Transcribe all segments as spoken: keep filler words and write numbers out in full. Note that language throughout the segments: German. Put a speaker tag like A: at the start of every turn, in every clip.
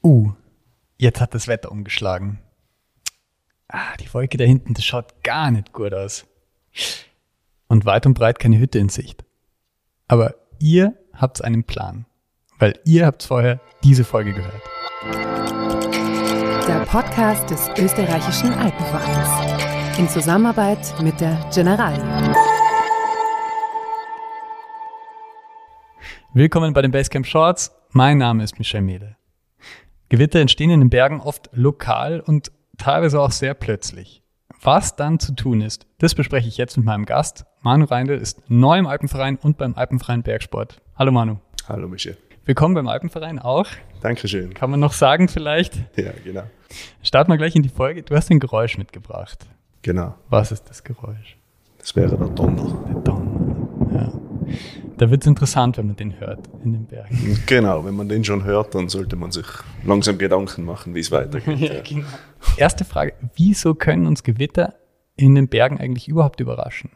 A: Uh, jetzt hat das Wetter umgeschlagen. Ah, die Wolke da hinten, das schaut gar nicht gut aus. Und weit und breit keine Hütte in Sicht. Aber ihr habt einen Plan, weil ihr habt vorher diese Folge gehört.
B: Der Podcast des österreichischen Alpenvereins in Zusammenarbeit mit der Generali.
A: Willkommen bei den Basecamp Shorts. Mein Name ist Michel Mehle. Gewitter entstehen in den Bergen oft lokal und teilweise auch sehr plötzlich. Was dann zu tun ist, das bespreche ich jetzt mit meinem Gast. Manu Reindl ist neu im Alpenverein und beim Alpenverein Bergsport. Hallo Manu.
C: Hallo Michel.
A: Willkommen beim Alpenverein auch.
C: Dankeschön.
A: Kann man noch sagen vielleicht?
C: Ja, genau.
A: Starten wir gleich in die Folge. Du hast ein Geräusch mitgebracht.
C: Genau.
A: Was ist das Geräusch?
C: Das wäre der Donner.
A: Der Donner, ja. Da wird es interessant, wenn man den hört in den Bergen.
C: Genau, wenn man den schon hört, dann sollte man sich langsam Gedanken machen, wie es weitergeht.
A: Ja, ja. Genau. Erste Frage, wieso können uns Gewitter in den Bergen eigentlich überhaupt überraschen?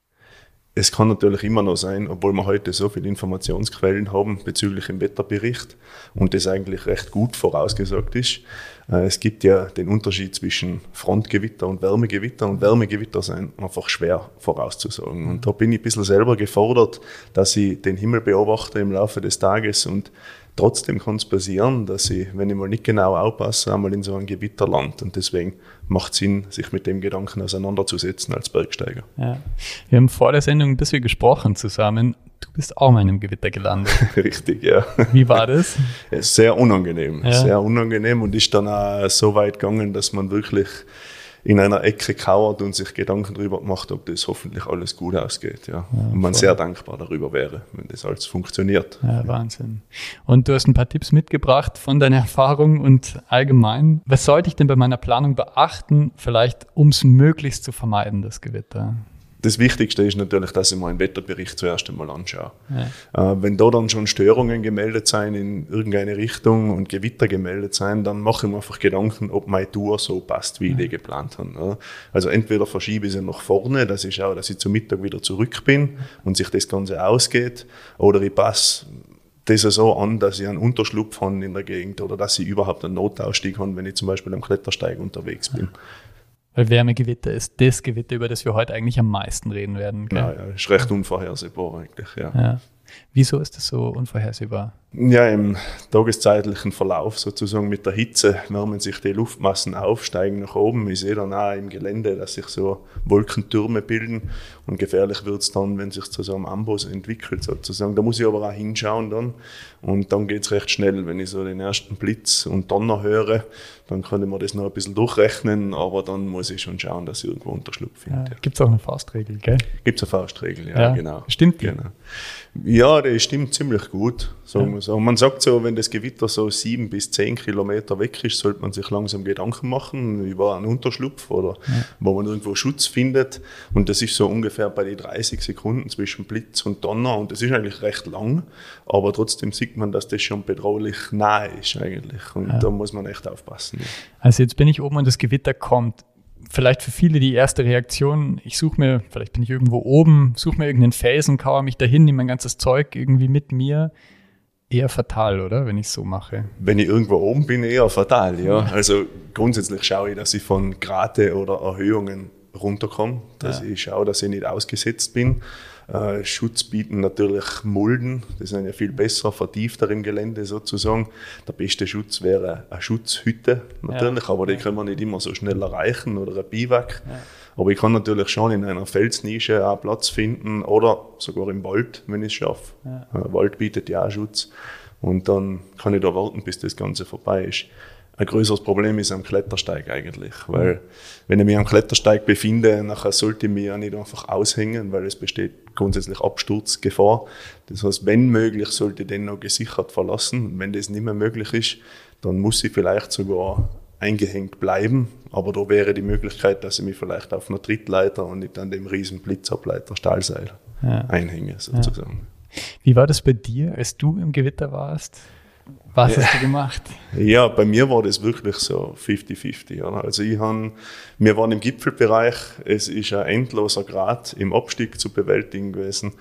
C: Es kann natürlich immer noch sein, obwohl wir heute so viele Informationsquellen haben bezüglich dem Wetterbericht und das eigentlich recht gut vorausgesagt ist. Es gibt ja den Unterschied zwischen Frontgewitter und Wärmegewitter und Wärmegewitter sind einfach schwer vorauszusagen. Und da bin ich ein bisschen selber gefordert, dass ich den Himmel beobachte im Laufe des Tages und trotzdem kann es passieren, dass ich, wenn ich mal nicht genau aufpasse, einmal in so ein Gewitter lande. Und deswegen macht es Sinn, sich mit dem Gedanken auseinanderzusetzen als Bergsteiger.
A: Ja. Wir haben vor der Sendung ein bisschen gesprochen zusammen. Du bist auch mal in einem Gewitter gelandet.
C: Richtig, ja.
A: Wie war das?
C: Sehr unangenehm,
A: ja. sehr
C: unangenehm und ist dann auch so weit gegangen, dass man wirklich in einer Ecke kauert und sich Gedanken darüber macht, ob das hoffentlich alles gut ausgeht. Ja. ja und man voll. sehr dankbar darüber wäre, wenn das alles funktioniert.
A: Ja, Wahnsinn. Und du hast ein paar Tipps mitgebracht von deiner Erfahrung und allgemein. Was sollte ich denn bei meiner Planung beachten, vielleicht um es möglichst zu vermeiden, das Gewitter?
C: Das Wichtigste ist natürlich, dass ich mir einen Wetterbericht zuerst einmal anschaue. Ja. Äh, wenn da dann schon Störungen gemeldet sein in irgendeine Richtung und Gewitter gemeldet sein, dann mache ich mir einfach Gedanken, ob meine Tour so passt, wie ja. ich die geplant habe. Ja. Also entweder verschiebe ich sie nach vorne, dass ich schaue, dass ich zum Mittag wieder zurück bin und sich das Ganze ausgeht, oder ich passe das so an, dass ich einen Unterschlupf habe in der Gegend oder dass ich überhaupt einen Notausstieg habe, wenn ich zum Beispiel am Klettersteig unterwegs bin. Ja.
A: Weil Wärmegewitter ist das Gewitter, über das wir heute eigentlich am meisten reden werden. Gell?
C: Ja, ja, ist recht unvorhersehbar eigentlich, ja.
A: ja. Wieso ist das so unvorhersehbar?
C: Ja, im tageszeitlichen Verlauf sozusagen mit der Hitze wärmen sich die Luftmassen auf, steigen nach oben. Ich sehe dann auch im Gelände, dass sich so Wolkentürme bilden und gefährlich wird es dann, wenn sich zu so einem Amboss entwickelt sozusagen. Da muss ich aber auch hinschauen dann und dann geht es recht schnell. Wenn ich so den ersten Blitz und Donner höre, dann kann ich mir das noch ein bisschen durchrechnen, aber dann muss ich schon schauen, dass ich irgendwo Unterschlupf finde.
A: Ja, gibt es auch eine Faustregel, gell?
C: Gibt es eine Faustregel, ja,
A: ja,
C: genau.
A: Stimmt die?
C: Genau. Ja, die stimmt ziemlich gut, sagen wir so. Man sagt so, wenn das Gewitter so sieben bis zehn Kilometer weg ist, sollte man sich langsam Gedanken machen über einen Unterschlupf oder ja. wo man irgendwo Schutz findet. Und das ist so ungefähr bei den dreißig Sekunden zwischen Blitz und Donner. Und das ist eigentlich recht lang, aber trotzdem sieht man, dass das schon bedrohlich nahe ist eigentlich. Und ja. da muss man echt aufpassen. Ja.
A: Also jetzt bin ich oben und das Gewitter kommt. Vielleicht für viele die erste Reaktion, ich suche mir, vielleicht bin ich irgendwo oben, suche mir irgendeinen Felsen, kauere mich dahin, nehme mein ganzes Zeug irgendwie mit mir. Eher fatal, oder, wenn ich es so mache?
C: Wenn ich irgendwo oben bin, eher fatal, ja. Also grundsätzlich schaue ich, dass ich von Grate oder Erhöhungen runterkomme, dass ja. ich schaue, dass ich nicht ausgesetzt bin. Äh, Schutz bieten natürlich Mulden, die sind ja viel besser, vertiefter im Gelände sozusagen. Der beste Schutz wäre eine Schutzhütte natürlich, ja. aber die können wir nicht immer so schnell erreichen oder ein Biwak. Ja. Aber ich kann natürlich schon in einer Felsnische auch Platz finden oder sogar im Wald, wenn ich es schaffe. Ja. Äh, Wald bietet ja auch Schutz und dann kann ich da warten, bis das Ganze vorbei ist. Ein größeres Problem ist am Klettersteig eigentlich, weil wenn ich mich am Klettersteig befinde, nachher sollte ich mich ja nicht einfach aushängen, weil es besteht grundsätzlich Absturzgefahr. Das heißt, wenn möglich, sollte ich den noch gesichert verlassen. Und wenn das nicht mehr möglich ist, dann muss ich vielleicht sogar eingehängt bleiben, aber da wäre die Möglichkeit, dass ich mich vielleicht auf einer Trittleiter und nicht an dem riesen Blitzableiter Stahlseil ja. einhänge sozusagen.
A: Ja. Wie war das bei dir, als du im Gewitter warst? Was hast du gemacht?
C: Ja, bei mir war das wirklich so fifty fifty. Also ich han, wir waren im Gipfelbereich, es ist ein endloser Grat im Abstieg zu bewältigen gewesen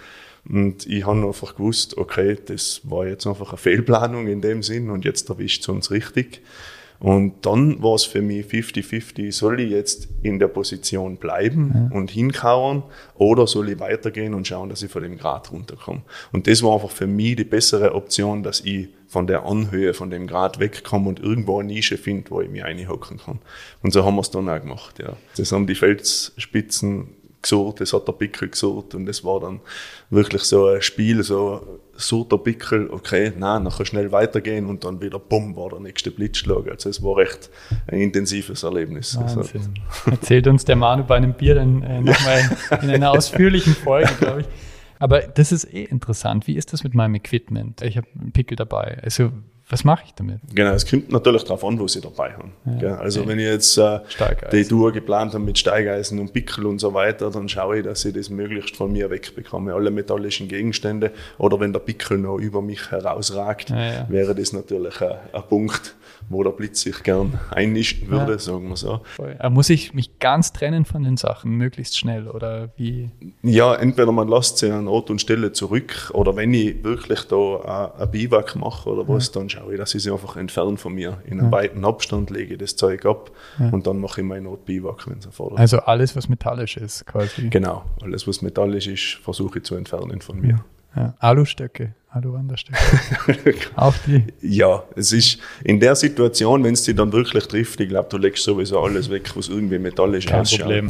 C: Und ich habe einfach gewusst, okay, das war jetzt einfach eine Fehlplanung in dem Sinn und jetzt erwischt es uns richtig. Und dann war es für mich fifty fifty, soll ich jetzt in der Position bleiben ja. und hinkauern oder soll ich weitergehen und schauen, dass ich von dem Grat runterkomme. Und das war einfach für mich die bessere Option, dass ich von der Anhöhe, von dem Grat wegkomme und irgendwo eine Nische finde, wo ich mich reinhocken kann. Und so haben wir es dann auch gemacht. Ja. Das haben die Felsspitzen gesucht, das hat der Pickel gesucht und das war dann wirklich so ein Spiel, so sucht der Pickel, okay, nein, nachher schnell weitergehen und dann wieder bumm, war der nächste Blitzschlag. Also es war echt ein intensives Erlebnis. Also.
A: Erzählt uns der Manu bei einem Bier dann äh, nochmal in einer ausführlichen Folge, glaube ich. Aber das ist eh interessant. Wie ist das mit meinem Equipment? Ich habe einen Pickel dabei. Also was mache ich damit?
C: Genau, es kommt natürlich darauf an, wo sie dabei haben. Ja, also okay. Wenn ich jetzt äh, die Tour geplant habe mit Steigeisen und Pickel und so weiter, dann schaue ich, dass ich das möglichst von mir wegbekomme. Alle metallischen Gegenstände oder wenn der Pickel noch über mich herausragt, ja, ja. wäre das natürlich ein, ein Punkt, wo der Blitz sich gern einnischen würde, ja. sagen wir so.
A: Aber muss ich mich ganz trennen von den Sachen, möglichst schnell oder wie?
C: Ja, entweder man lässt sie an Ort und Stelle zurück oder wenn ich wirklich da ein Biwak mache oder was, ja. dann schaue ich, dass ich sie einfach entferne von mir. In einem ja. weiten Abstand lege ich das Zeug ab ja. und dann mache ich mein Notbiwak, wenn es erfordert.
A: Also alles, was metallisch ist quasi?
C: Genau, alles, was metallisch ist, versuche ich zu entfernen von mir.
A: Ja. Ja. Alustöcke, Aluwanderstöcke. Auch die?
C: Ja, es ist in der Situation, wenn es dich dann wirklich trifft, ich glaube, du legst sowieso alles weg, was irgendwie metallisch
A: Kein
C: ausschaut.
A: Problem.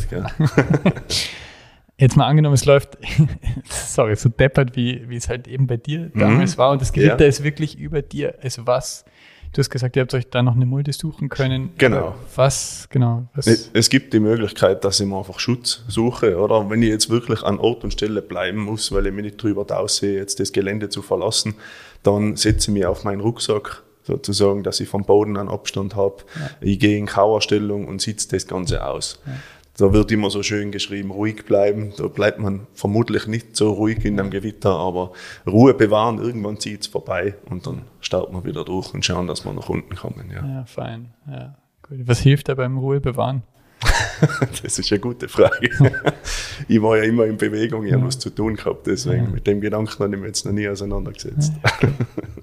A: Jetzt mal angenommen, es läuft, sorry, so deppert, wie, wie es halt eben bei dir damals mhm. war und das Gewitter ja. ist wirklich über dir. Also was, du hast gesagt, ihr habt euch da noch eine Mulde suchen können.
C: Genau.
A: Was, genau. Was?
C: Es, es gibt die Möglichkeit, dass ich mir einfach Schutz suche, oder? Wenn ich jetzt wirklich an Ort und Stelle bleiben muss, weil ich mich nicht drüber aussehe, jetzt das Gelände zu verlassen, dann setze ich mich auf meinen Rucksack, sozusagen, dass ich vom Boden einen Abstand habe. Ja. Ich gehe in Kauerstellung und sitze das Ganze aus. Ja. Da wird immer so schön geschrieben, ruhig bleiben. Da bleibt man vermutlich nicht so ruhig in einem Gewitter, aber Ruhe bewahren, irgendwann zieht es vorbei und dann starten wir wieder durch und schauen, dass wir nach unten kommen. Ja,
A: ja fein. Ja, gut. Was hilft da beim Ruhe bewahren?
C: Das ist eine gute Frage. Ich war ja immer in Bewegung, ich ja. habe was zu tun gehabt, deswegen ja. mit dem Gedanken habe ich mich jetzt noch nie auseinandergesetzt. Ja, okay.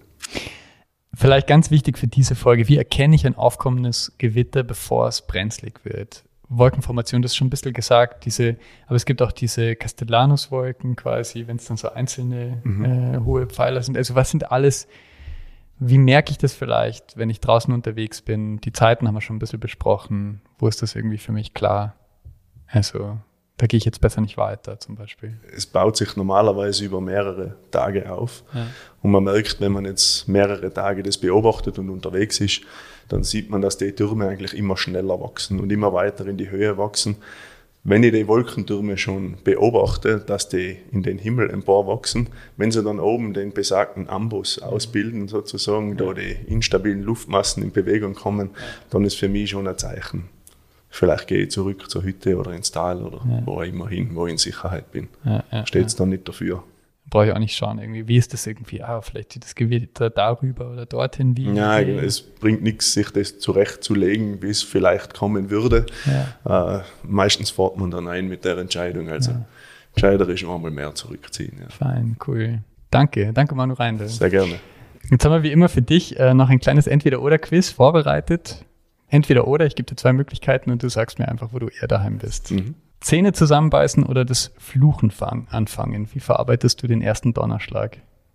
A: Vielleicht ganz wichtig für diese Folge, wie erkenne ich ein aufkommendes Gewitter, bevor es brenzlig wird? Wolkenformation, das ist schon ein bisschen gesagt, diese, aber es gibt auch diese Castellanos-Wolken quasi, wenn es dann so einzelne mhm. äh, hohe Pfeiler sind. Also was sind alles, wie merke ich das vielleicht, wenn ich draußen unterwegs bin? Die Zeiten haben wir schon ein bisschen besprochen. Wo ist das irgendwie für mich klar? Also da gehe ich jetzt besser nicht weiter zum Beispiel.
C: Es baut sich normalerweise über mehrere Tage auf. Ja. Und man merkt, wenn man jetzt mehrere Tage das beobachtet und unterwegs ist, dann sieht man, dass die Türme eigentlich immer schneller wachsen und immer weiter in die Höhe wachsen. Wenn ich die Wolkentürme schon beobachte, dass die in den Himmel emporwachsen, wenn sie dann oben den besagten Ambus ausbilden, sozusagen, ja. da die instabilen Luftmassen in Bewegung kommen, dann ist für mich schon ein Zeichen. Vielleicht gehe ich zurück zur Hütte oder ins Tal oder ja. wo immer hin, wo ich in Sicherheit bin. Ja, ja, Steht es ja. dann nicht dafür.
A: Brauche ich auch nicht schauen, irgendwie, wie ist das irgendwie, ah, vielleicht sieht das Gewitter darüber oder dorthin. Wie
C: ja, wie? Es bringt nichts, sich das zurechtzulegen, wie es vielleicht kommen würde. Ja. Äh, meistens fährt man dann ein mit der Entscheidung, also ja. gescheiter ist einmal mehr zurückziehen. Ja.
A: Fein, cool. Danke, danke Manu Reindl.
C: Sehr gerne.
A: Jetzt haben wir wie immer für dich äh, noch ein kleines Entweder-Oder-Quiz vorbereitet. Entweder-Oder, ich gebe dir zwei Möglichkeiten und du sagst mir einfach, wo du eher daheim bist. Mhm. Zähne zusammenbeißen oder das Fluchen anfangen? Wie verarbeitest du den ersten Donnerschlag?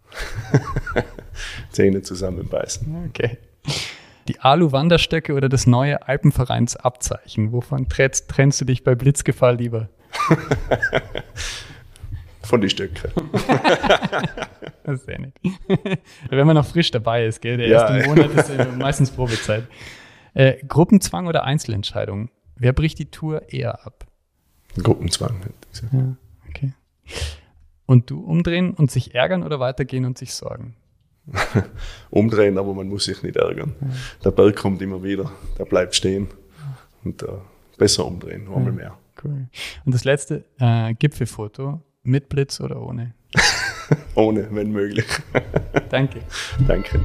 C: Zähne zusammenbeißen.
A: Okay. Die Alu-Wanderstöcke oder das neue Alpenvereinsabzeichen? Wovon trennst, trennst du dich bei Blitzgefahr lieber?
C: Von die Stöcke.
A: Das ist sehr nett. Wenn man noch frisch dabei ist, gell? Der ja. erste Monat ist ja meistens Probezeit. Äh, Gruppenzwang oder Einzelentscheidung? Wer bricht die Tour eher ab?
C: Gruppenzwang, hätte ich gesagt.
A: Ja, okay. Und du umdrehen und sich ärgern oder weitergehen und sich sorgen?
C: Umdrehen, aber man muss sich nicht ärgern. Ja. Der Berg kommt immer wieder, der bleibt stehen. Und äh, besser umdrehen, einmal ja, mehr.
A: Cool. Und das letzte, äh, Gipfelfoto, mit Blitz oder ohne?
C: Ohne, wenn möglich.
A: Danke.
C: Danke.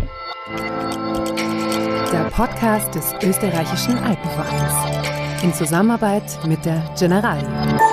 B: Der Podcast des Österreichischen Alpenvereins in Zusammenarbeit mit der Generali.